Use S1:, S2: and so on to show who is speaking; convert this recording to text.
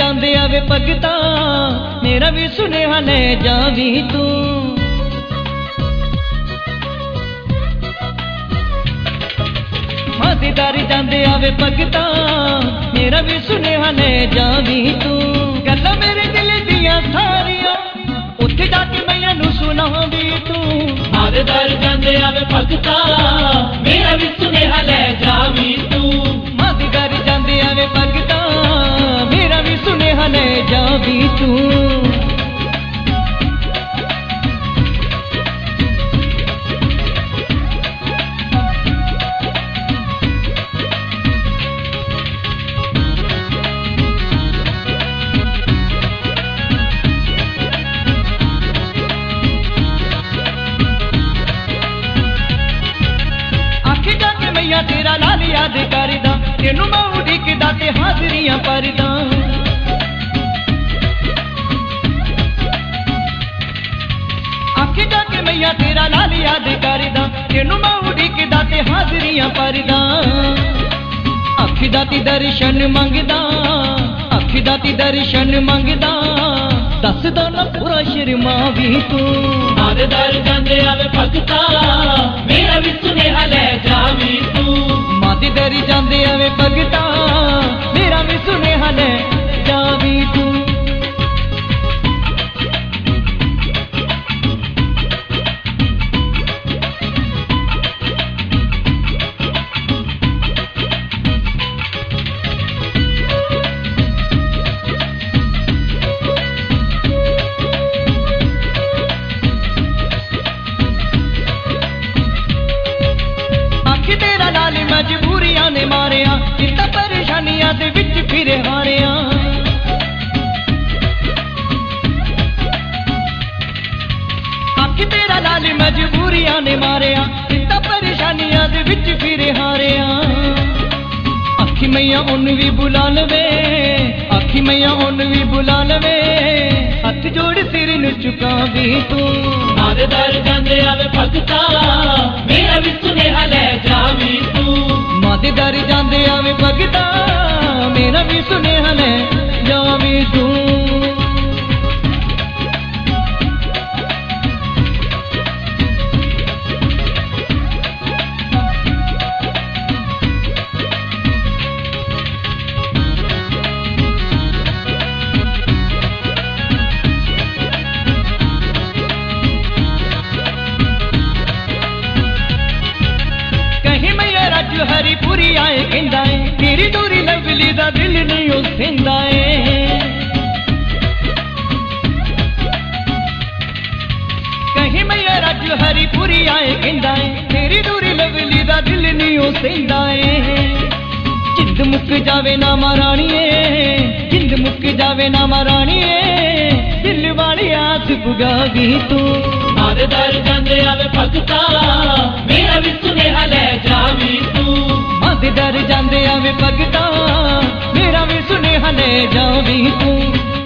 S1: जांदे आवे भगता मेरा भी सुनेहा ले जावी तू। मां दे दर जांदे आवे भगता मेरा भी सुनेहा ले जावी तू। गल्लां मेरे दिल दियां सारियां उत्थे जाके मैया नू सुनावी तू।
S2: मां दे दर जांदे आवे भगता मेरा भी सुनेहा ले जावी तू।
S1: मां दे दर जांदे आवे भगता मेरा भी सुनेहा ले जावी तू। तेरा लाल याद करदा तेनू मैं उड़ीकदा ते हाजरियां भरदा। आखे जाके मैया तेरा लाल याद करदा तेनू मैं उड़ीकदा ते हाजरियां भरदा। अखी दा ती दर्शन मंगदा अखी दा ती दर्शन मंगदा दसदा ना पूरा शर्मा भी तू।
S2: मां दे दर जांदे आवे भगता मेरा भी सुनेहा ले जावी तू।
S1: मां दे दर जांदे आवे भगता मेरा भी सुनेहा ले जावी तू। मजबूरियां ने मारिया चिंता परेशानियां दे विच फिर हारिया। आखी तेरा लाल मजबूरियां ने मारिया चिंता परेशानियां दे विच फिर हारिया। आखी मैया उन भी बुला लवे आखी मैया उन भी बुला लवे हथ जोड़ सिर नु झुकावी तू।
S2: मां दे दर जांदे आवे भगता मेरा भी सुनेहा ले जावी तू।
S1: मां दे दर जांदे आवे भगता मेरा भी सुनेहा ले जावी तू। हरिपुरी आए कहंदा है तेरी दूरी लवली दा दिल नहीं उसेंदा है। कहीं मैया रज हरिपुरी आए कहंदा है तेरी दूरी लवली दा दिल नहीं उसेंदा है। जिंद मुक जावे ना महाराणीए जिंद मुक जावे ना महाराणीए दिल वाली आस पुगावी तू।
S2: मां दे दर जांदे आवे भगता मेरा भी सुनेहा ले जावी तू।
S1: मां दे दर जांदे आवे भगता मेरा भी सुनेहा ले जावी तू।